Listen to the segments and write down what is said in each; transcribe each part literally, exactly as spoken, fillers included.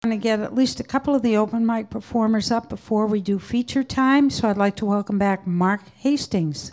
to get at least a couple of the open mic performers up before we do feature time, so I'd like to welcome back Mark Hastings.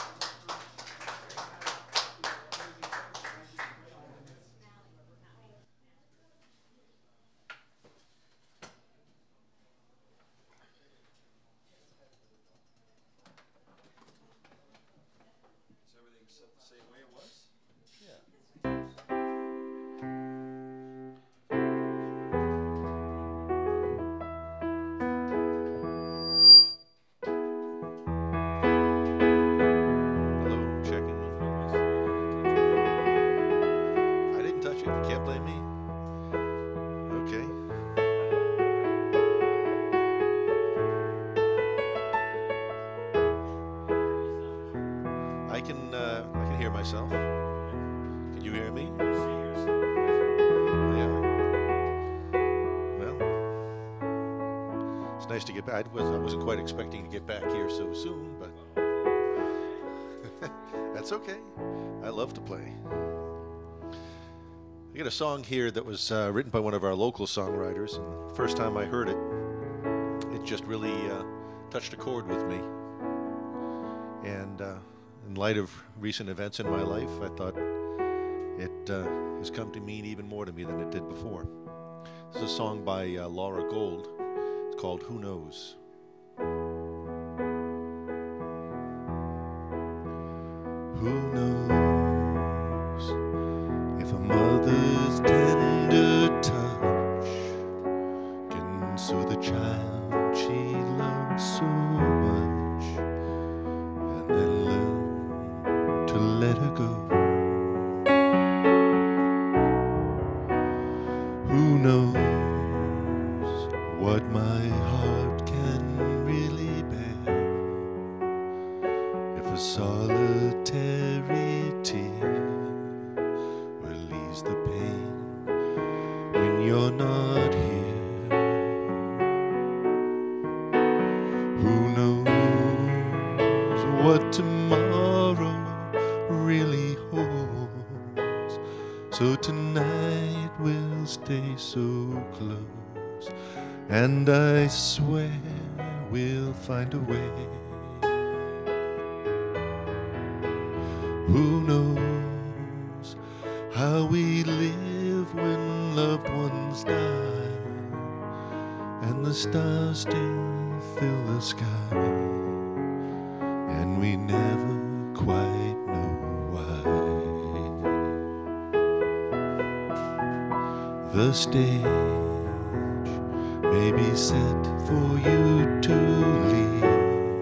I, was, I wasn't quite expecting to get back here so soon, but that's okay. I love to play. I got a song here that was uh, written by one of our local songwriters, and the first time I heard it, it just really uh, touched a chord with me. And uh, in light of recent events in my life, I thought it uh, has come to mean even more to me than it did before. This is a song by uh, Laura Gold. It's called Who Knows? Who knows if a mother's tender touch can soothe the child she loves so much and then learn to let her go? Who knows what my heart can really bear if a solitary tear relieves the pain when you're not here? Who knows what tomorrow really holds? So tonight we'll stay so close, and I swear we'll find a way. Who knows how we live when loved ones die and the stars still fill the sky, and we never quite know why. The stage may be set for you to leave,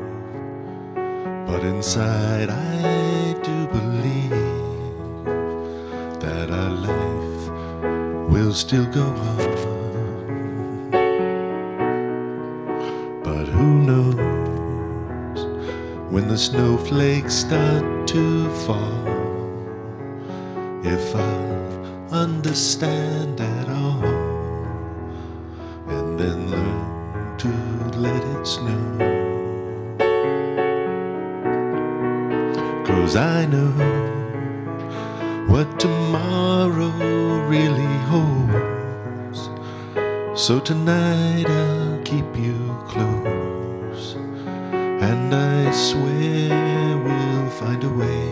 but inside I do believe that our life will still go on. But who knows when the snowflakes start to fall, if I'll understand at all, and then learn to let it snow. 'Cause I know what tomorrow really holds, so tonight I'll keep you close, and I swear we'll find a way.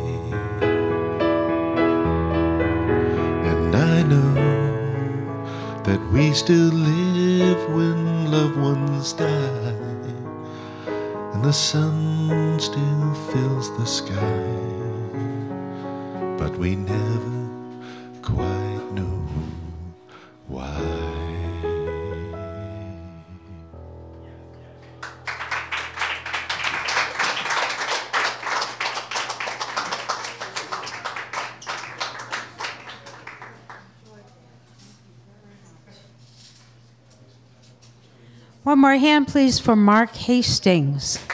And I know that we still live when loved ones die, and the sun still fills the sky, but we never quite know why. One more hand, please, for Mark Hastings.